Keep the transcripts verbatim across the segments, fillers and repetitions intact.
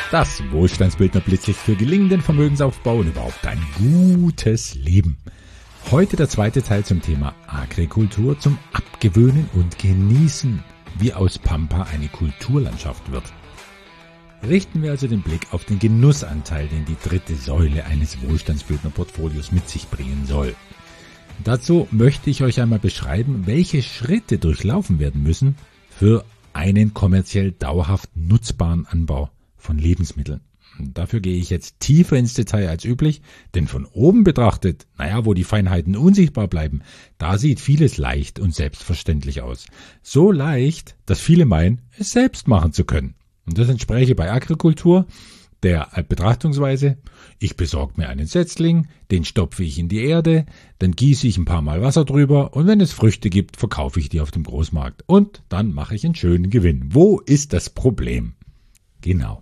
Das Wohlstandsbildner Blitzlicht für gelingenden Vermögensaufbau und überhaupt ein gutes Leben. Heute der zweite Teil zum Thema Agrikultur, zum Abgewöhnen und Genießen, wie aus Pampa eine Kulturlandschaft wird. Richten wir also den Blick auf den Genussanteil, den die dritte Säule eines Wohlstandsbildner-Portfolios mit sich bringen soll. Dazu möchte ich euch einmal beschreiben, welche Schritte durchlaufen werden müssen für einen kommerziell dauerhaft nutzbaren Anbau von Lebensmitteln. Dafür gehe ich jetzt tiefer ins Detail als üblich, denn von oben betrachtet, naja, wo die Feinheiten unsichtbar bleiben, da sieht vieles leicht und selbstverständlich aus. So leicht, dass viele meinen, es selbst machen zu können. Und das entspräche bei Agrikultur der Betrachtungsweise, ich besorge mir einen Setzling, den stopfe ich in die Erde, dann gieße ich ein paar Mal Wasser drüber und wenn es Früchte gibt, verkaufe ich die auf dem Großmarkt. Und dann mache ich einen schönen Gewinn. Wo ist das Problem? Genau.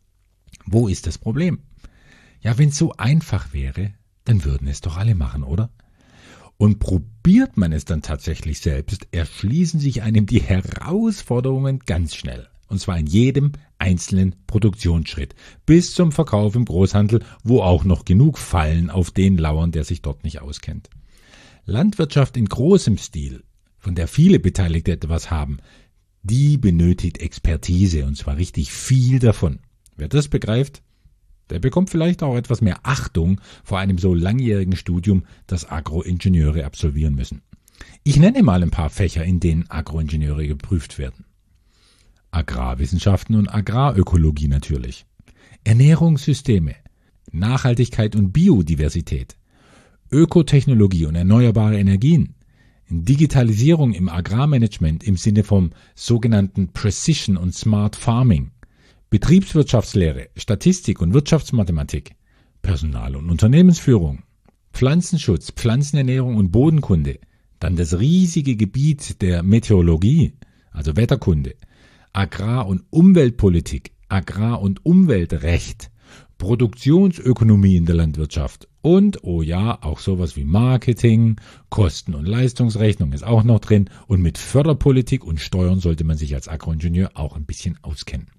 Wo ist das Problem? Ja, wenn es so einfach wäre, dann würden es doch alle machen, oder? Und probiert man es dann tatsächlich selbst, erschließen sich einem die Herausforderungen ganz schnell. Und zwar in jedem einzelnen Produktionsschritt. Bis zum Verkauf im Großhandel, wo auch noch genug Fallen auf den lauern, der sich dort nicht auskennt. Landwirtschaft in großem Stil, von der viele Beteiligte etwas haben, die benötigt Expertise und zwar richtig viel davon. Wer das begreift, der bekommt vielleicht auch etwas mehr Achtung vor einem so langjährigen Studium, das Agroingenieure absolvieren müssen. Ich nenne mal ein paar Fächer, in denen Agroingenieure geprüft werden. Agrarwissenschaften und Agrarökologie natürlich. Ernährungssysteme, Nachhaltigkeit und Biodiversität, Ökotechnologie und erneuerbare Energien, Digitalisierung im Agrarmanagement im Sinne vom sogenannten Precision und Smart Farming, Betriebswirtschaftslehre, Statistik und Wirtschaftsmathematik, Personal- und Unternehmensführung, Pflanzenschutz, Pflanzenernährung und Bodenkunde, dann das riesige Gebiet der Meteorologie, also Wetterkunde, Agrar- und Umweltpolitik, Agrar- und Umweltrecht, Produktionsökonomie in der Landwirtschaft und, oh ja, auch sowas wie Marketing, Kosten- und Leistungsrechnung ist auch noch drin und mit Förderpolitik und Steuern sollte man sich als Agroingenieur auch ein bisschen auskennen.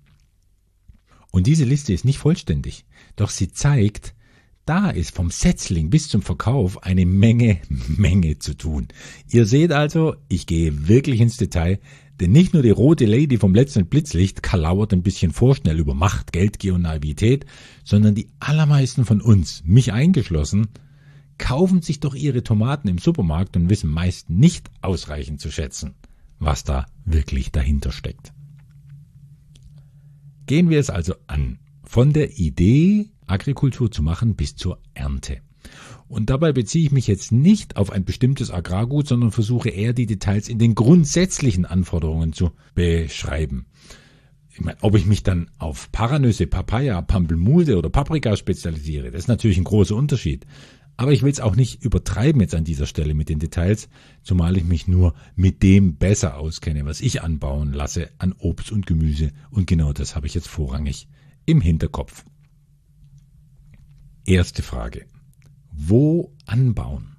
Und diese Liste ist nicht vollständig, doch sie zeigt, da ist vom Setzling bis zum Verkauf eine Menge, Menge zu tun. Ihr seht also, ich gehe wirklich ins Detail, denn nicht nur die rote Lady vom letzten Blitzlicht kalauert ein bisschen vorschnell über Macht, Geldgier und Naivität, sondern die allermeisten von uns, mich eingeschlossen, kaufen sich doch ihre Tomaten im Supermarkt und wissen meist nicht ausreichend zu schätzen, was da wirklich dahinter steckt. Gehen wir es also an, von der Idee, Agrikultur zu machen, bis zur Ernte. Und dabei beziehe ich mich jetzt nicht auf ein bestimmtes Agrargut, sondern versuche eher die Details in den grundsätzlichen Anforderungen zu beschreiben. Ich meine, ob ich mich dann auf Paranüsse, Papaya, Pampelmuse oder Paprika spezialisiere, das ist natürlich ein großer Unterschied. Aber ich will es auch nicht übertreiben jetzt an dieser Stelle mit den Details, zumal ich mich nur mit dem besser auskenne, was ich anbauen lasse an Obst und Gemüse. Und genau das habe ich jetzt vorrangig im Hinterkopf. Erste Frage. Wo anbauen?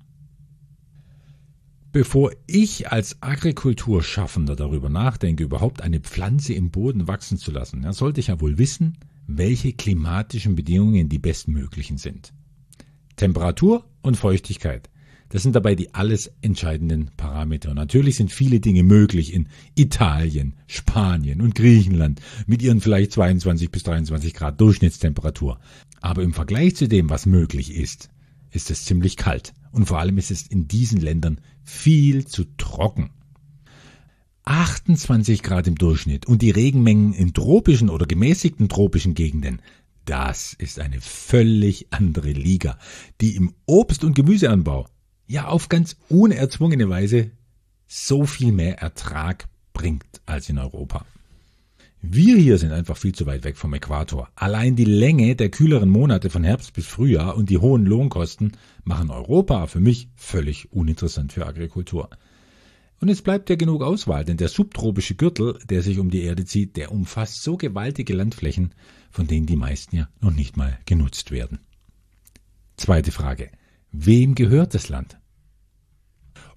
Bevor ich als Agrikulturschaffender darüber nachdenke, überhaupt eine Pflanze im Boden wachsen zu lassen, ja, sollte ich ja wohl wissen, welche klimatischen Bedingungen die bestmöglichen sind. Temperatur und Feuchtigkeit, das sind dabei die alles entscheidenden Parameter. Und natürlich sind viele Dinge möglich in Italien, Spanien und Griechenland mit ihren vielleicht zweiundzwanzig bis dreiundzwanzig Grad Durchschnittstemperatur. Aber im Vergleich zu dem, was möglich ist, ist es ziemlich kalt. Und vor allem ist es in diesen Ländern viel zu trocken. achtundzwanzig Grad im Durchschnitt und die Regenmengen in tropischen oder gemäßigten tropischen Gegenden, das ist eine völlig andere Liga, die im Obst- und Gemüseanbau ja auf ganz unerzwungene Weise so viel mehr Ertrag bringt als in Europa. Wir hier sind einfach viel zu weit weg vom Äquator. Allein die Länge der kühleren Monate von Herbst bis Frühjahr und die hohen Lohnkosten machen Europa für mich völlig uninteressant für Agrikultur. Und es bleibt ja genug Auswahl, denn der subtropische Gürtel, der sich um die Erde zieht, der umfasst so gewaltige Landflächen, von denen die meisten ja noch nicht mal genutzt werden. Zweite Frage. Wem gehört das Land?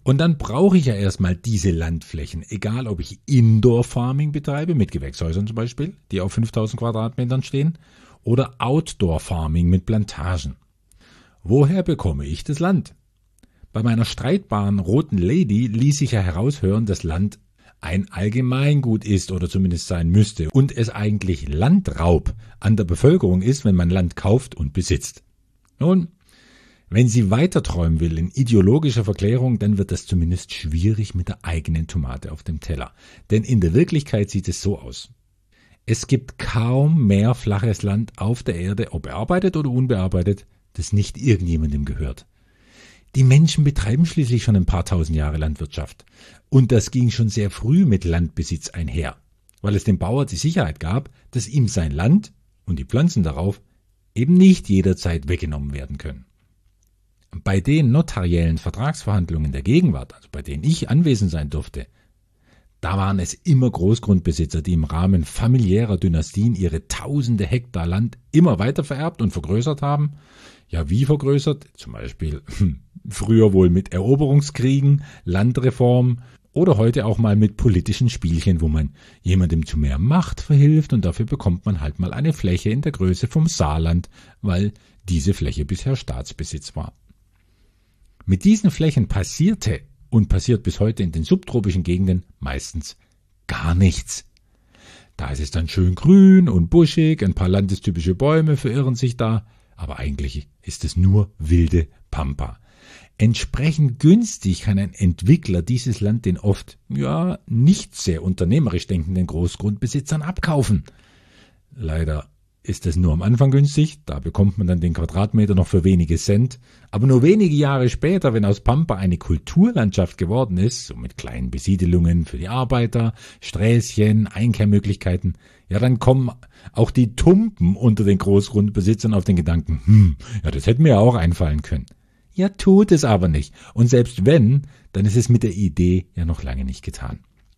Und dann brauche ich ja erstmal diese Landflächen, egal ob ich Indoor-Farming betreibe, mit Gewächshäusern zum Beispiel, die auf fünftausend Quadratmetern stehen, oder Outdoor-Farming mit Plantagen. Woher bekomme ich das Land? Bei meiner streitbaren roten Lady ließ sich ja heraushören, dass Land ein Allgemeingut ist oder zumindest sein müsste und es eigentlich Landraub an der Bevölkerung ist, wenn man Land kauft und besitzt. Nun, wenn sie weiter träumen will in ideologischer Verklärung, dann wird das zumindest schwierig mit der eigenen Tomate auf dem Teller. Denn in der Wirklichkeit sieht es so aus. Es gibt kaum mehr flaches Land auf der Erde, ob bearbeitet oder unbearbeitet, das nicht irgendjemandem gehört. Die Menschen betreiben schließlich schon ein paar tausend Jahre Landwirtschaft. Und das ging schon sehr früh mit Landbesitz einher, weil es dem Bauer die Sicherheit gab, dass ihm sein Land und die Pflanzen darauf eben nicht jederzeit weggenommen werden können. Bei den notariellen Vertragsverhandlungen der Gegenwart, also bei denen ich anwesend sein durfte, da waren es immer Großgrundbesitzer, die im Rahmen familiärer Dynastien ihre tausende Hektar Land immer weiter vererbt und vergrößert haben. Ja, wie vergrößert? Zum Beispiel hm, früher wohl mit Eroberungskriegen, Landreform oder heute auch mal mit politischen Spielchen, wo man jemandem zu mehr Macht verhilft und dafür bekommt man halt mal eine Fläche in der Größe vom Saarland, weil diese Fläche bisher Staatsbesitz war. Mit diesen Flächen passierte und passiert bis heute in den subtropischen Gegenden meistens gar nichts. Da ist es dann schön grün und buschig, ein paar landestypische Bäume verirren sich da, aber eigentlich ist es nur wilde Pampa. Entsprechend günstig kann ein Entwickler dieses Land den oft, ja, nicht sehr unternehmerisch denkenden Großgrundbesitzern abkaufen. Leider ist es nur am Anfang günstig, da bekommt man dann den Quadratmeter noch für wenige Cent, aber nur wenige Jahre später, wenn aus Pampa eine Kulturlandschaft geworden ist, so mit kleinen Besiedelungen für die Arbeiter, Sträßchen, Einkehrmöglichkeiten, ja, dann kommen auch die Tumpen unter den Großgrundbesitzern auf den Gedanken, hm, ja, das hätte mir ja auch einfallen können. Ja, tut es aber nicht. Und selbst wenn, dann ist es mit der Idee ja noch lange nicht getan.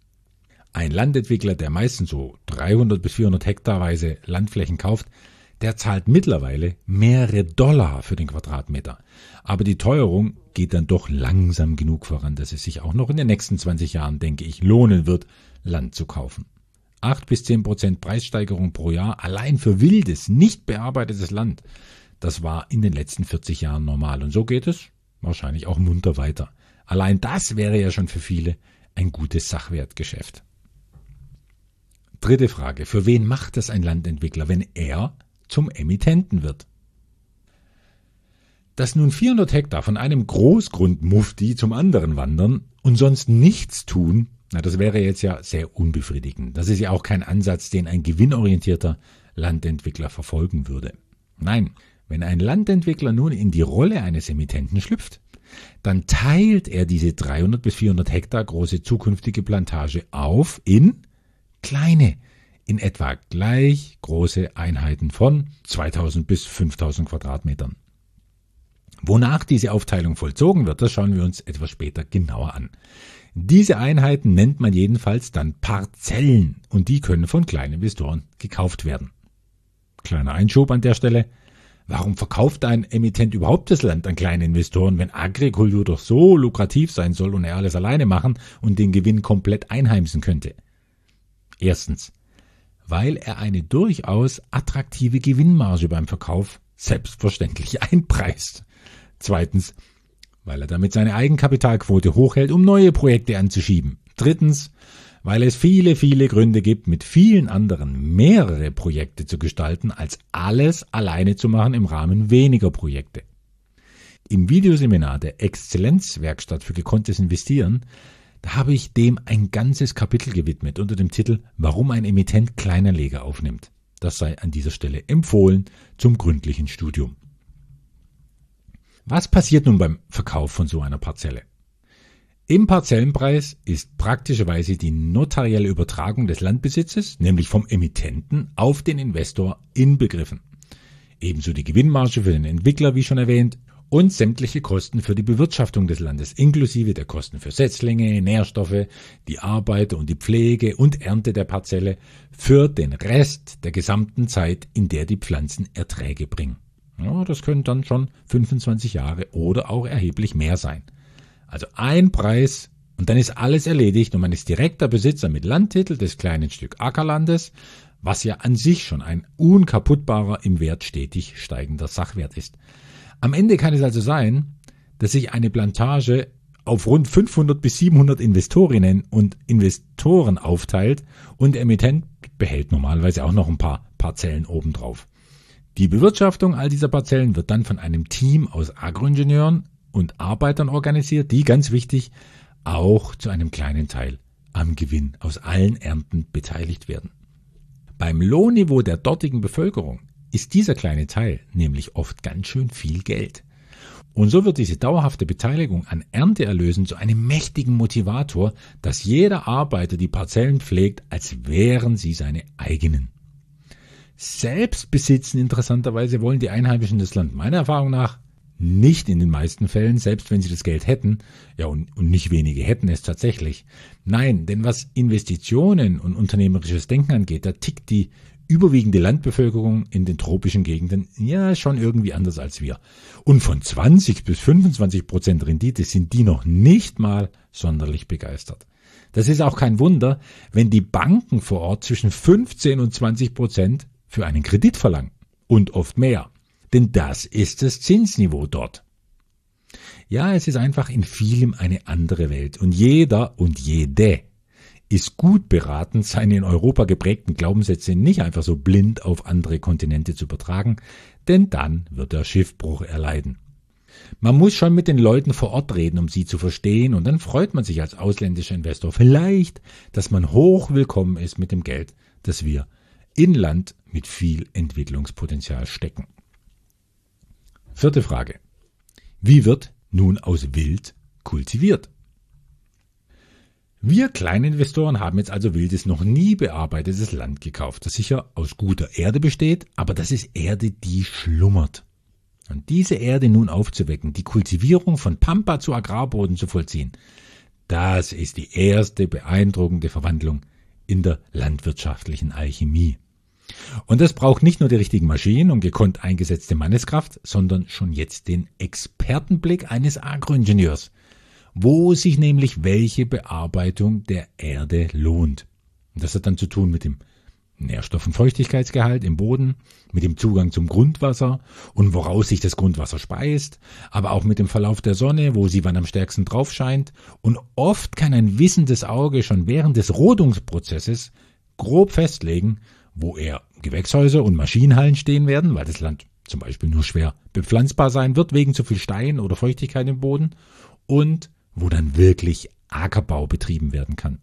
Ein Landentwickler, der meistens so dreihundert bis vierhundert hektarweise Landflächen kauft, der zahlt mittlerweile mehrere Dollar für den Quadratmeter. Aber die Teuerung geht dann doch langsam genug voran, dass es sich auch noch in den nächsten zwanzig Jahren, denke ich, lohnen wird, Land zu kaufen. acht bis zehn Prozent Preissteigerung pro Jahr allein für wildes, nicht bearbeitetes Land. Das war in den letzten vierzig Jahren normal. Und so geht es wahrscheinlich auch munter weiter. Allein das wäre ja schon für viele ein gutes Sachwertgeschäft. Dritte Frage. Für wen macht es ein Landentwickler, wenn er zum Emittenten wird? Dass nun vierhundert Hektar von einem Großgrundmufti zum anderen wandern und sonst nichts tun, na, das wäre jetzt ja sehr unbefriedigend. Das ist ja auch kein Ansatz, den ein gewinnorientierter Landentwickler verfolgen würde. Nein, wenn ein Landentwickler nun in die Rolle eines Emittenten schlüpft, dann teilt er diese dreihundert bis vierhundert Hektar große zukünftige Plantage auf in kleine, in etwa gleich große Einheiten von zweitausend bis fünftausend Quadratmetern. Wonach diese Aufteilung vollzogen wird, das schauen wir uns etwas später genauer an. Diese Einheiten nennt man jedenfalls dann Parzellen und die können von kleinen Investoren gekauft werden. Kleiner Einschub an der Stelle. Warum verkauft ein Emittent überhaupt das Land an kleine Investoren, wenn Agrikultur doch so lukrativ sein soll und er alles alleine machen und den Gewinn komplett einheimsen könnte? Erstens, weil er eine durchaus attraktive Gewinnmarge beim Verkauf selbstverständlich einpreist. Zweitens, weil er damit seine Eigenkapitalquote hochhält, um neue Projekte anzuschieben. Drittens, weil es viele, viele Gründe gibt, mit vielen anderen mehrere Projekte zu gestalten, als alles alleine zu machen im Rahmen weniger Projekte. Im Videoseminar der Exzellenzwerkstatt für gekonntes Investieren, da habe ich dem ein ganzes Kapitel gewidmet unter dem Titel »Warum ein Emittent Kleinanleger aufnimmt«. Das sei an dieser Stelle empfohlen zum gründlichen Studium. Was passiert nun beim Verkauf von so einer Parzelle? Im Parzellenpreis ist praktischerweise die notarielle Übertragung des Landbesitzes, nämlich vom Emittenten auf den Investor, inbegriffen. Ebenso die Gewinnmarge für den Entwickler, wie schon erwähnt, und sämtliche Kosten für die Bewirtschaftung des Landes, inklusive der Kosten für Setzlinge, Nährstoffe, die Arbeiter und die Pflege und Ernte der Parzelle für den Rest der gesamten Zeit, in der die Pflanzen Erträge bringen. Ja, das können dann schon fünfundzwanzig Jahre oder auch erheblich mehr sein. Also ein Preis und dann ist alles erledigt und man ist direkter Besitzer mit Landtitel des kleinen Stück Ackerlandes, was ja an sich schon ein unkaputtbarer, im Wert stetig steigender Sachwert ist. Am Ende kann es also sein, dass sich eine Plantage auf rund fünfhundert bis siebenhundert Investorinnen und Investoren aufteilt und der Emittent behält normalerweise auch noch ein paar Parzellen obendrauf. Die Bewirtschaftung all dieser Parzellen wird dann von einem Team aus Agroingenieuren und Arbeitern organisiert, die, ganz wichtig, auch zu einem kleinen Teil am Gewinn aus allen Ernten beteiligt werden. Beim Lohnniveau der dortigen Bevölkerung ist dieser kleine Teil nämlich oft ganz schön viel Geld. Und so wird diese dauerhafte Beteiligung an Ernteerlösen zu einem mächtigen Motivator, dass jeder Arbeiter die Parzellen pflegt, als wären sie seine eigenen. Selbst besitzen interessanterweise wollen die Einheimischen das Land meiner Erfahrung nach nicht in den meisten Fällen, selbst wenn sie das Geld hätten, ja und, und nicht wenige hätten es tatsächlich. Nein, denn was Investitionen und unternehmerisches Denken angeht, da tickt die überwiegende Landbevölkerung in den tropischen Gegenden ja schon irgendwie anders als wir. Und von zwanzig bis fünfundzwanzig Prozent Rendite sind die noch nicht mal sonderlich begeistert. Das ist auch kein Wunder, wenn die Banken vor Ort zwischen fünfzehn und zwanzig Prozent für einen Kredit verlangen und oft mehr. Denn das ist das Zinsniveau dort. Ja, es ist einfach in vielem eine andere Welt und jeder und jede ist gut beraten, seine in Europa geprägten Glaubenssätze nicht einfach so blind auf andere Kontinente zu übertragen, denn dann wird er Schiffbruch erleiden. Man muss schon mit den Leuten vor Ort reden, um sie zu verstehen, und dann freut man sich als ausländischer Investor vielleicht, dass man hoch willkommen ist mit dem Geld, das wir in Land mit viel Entwicklungspotenzial stecken. Vierte Frage. Wie wird nun aus Wild kultiviert? Wir Kleininvestoren haben jetzt also wildes, noch nie bearbeitetes Land gekauft, das sicher aus guter Erde besteht, aber das ist Erde, die schlummert. Und diese Erde nun aufzuwecken, die Kultivierung von Pampa zu Agrarboden zu vollziehen, das ist die erste beeindruckende Verwandlung in der landwirtschaftlichen Alchemie. Und das braucht nicht nur die richtigen Maschinen und gekonnt eingesetzte Manneskraft, sondern schon jetzt den Expertenblick eines Agroingenieurs, wo sich nämlich welche Bearbeitung der Erde lohnt. Und das hat dann zu tun mit dem Nährstoff- und Feuchtigkeitsgehalt im Boden, mit dem Zugang zum Grundwasser und woraus sich das Grundwasser speist, aber auch mit dem Verlauf der Sonne, wo sie wann am stärksten drauf scheint. Und oft kann ein wissendes Auge schon während des Rodungsprozesses grob festlegen, wo eher Gewächshäuser und Maschinenhallen stehen werden, weil das Land zum Beispiel nur schwer bepflanzbar sein wird wegen zu viel Stein oder Feuchtigkeit im Boden, und wo dann wirklich Ackerbau betrieben werden kann.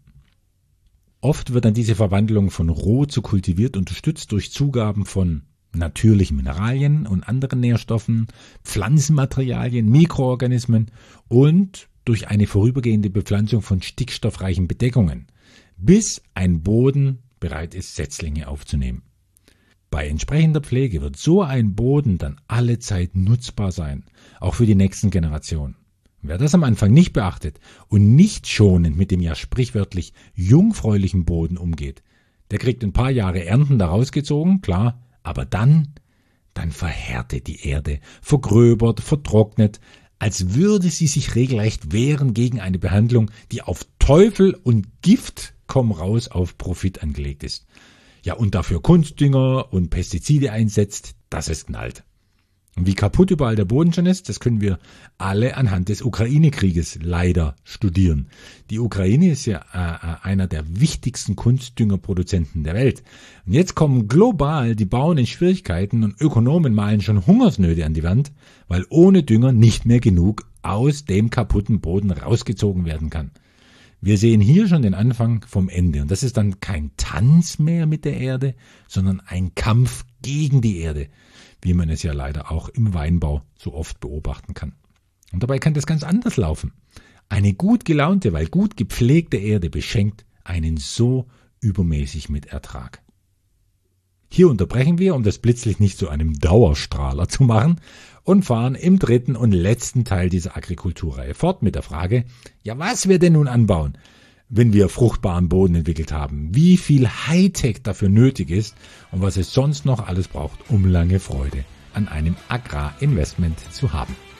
Oft wird dann diese Verwandlung von roh zu kultiviert unterstützt durch Zugaben von natürlichen Mineralien und anderen Nährstoffen, Pflanzenmaterialien, Mikroorganismen und durch eine vorübergehende Bepflanzung von stickstoffreichen Bedeckungen, bis ein Boden bereit ist, Setzlinge aufzunehmen. Bei entsprechender Pflege wird so ein Boden dann alle Zeit nutzbar sein, auch für die nächsten Generationen. Wer das am Anfang nicht beachtet und nicht schonend mit dem ja sprichwörtlich jungfräulichen Boden umgeht, der kriegt ein paar Jahre Ernten daraus gezogen, klar, aber dann, dann verhärtet die Erde, vergröbert, vertrocknet, als würde sie sich regelrecht wehren gegen eine Behandlung, die auf Teufel und Gift komm raus auf Profit angelegt ist. Ja, und dafür Kunstdünger und Pestizide einsetzt, dass es knallt. Und wie kaputt überall der Boden schon ist, das können wir alle anhand des Ukraine-Krieges leider studieren. Die Ukraine ist ja äh, einer der wichtigsten Kunstdüngerproduzenten der Welt. Und jetzt kommen global die Bauern in Schwierigkeiten und Ökonomen malen schon Hungersnöte an die Wand, weil ohne Dünger nicht mehr genug aus dem kaputten Boden rausgezogen werden kann. Wir sehen hier schon den Anfang vom Ende. Und das ist dann kein Tanz mehr mit der Erde, sondern ein Kampf gegen die Erde, wie man es ja leider auch im Weinbau so oft beobachten kann. Und dabei kann das ganz anders laufen. Eine gut gelaunte, weil gut gepflegte Erde beschenkt einen so übermäßig mit Ertrag. Hier unterbrechen wir, um das Blitzlicht nicht zu einem Dauerstrahler zu machen, und fahren im dritten und letzten Teil dieser Agrikulturreihe fort mit der Frage, ja, was wir denn nun anbauen, wenn wir fruchtbaren Boden entwickelt haben, wie viel Hightech dafür nötig ist und was es sonst noch alles braucht, um lange Freude an einem Agrarinvestment zu haben.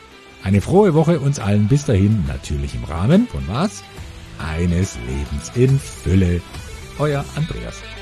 Eine frohe Woche uns allen bis dahin, natürlich im Rahmen von was? Eines Lebens in Fülle. Euer Andreas.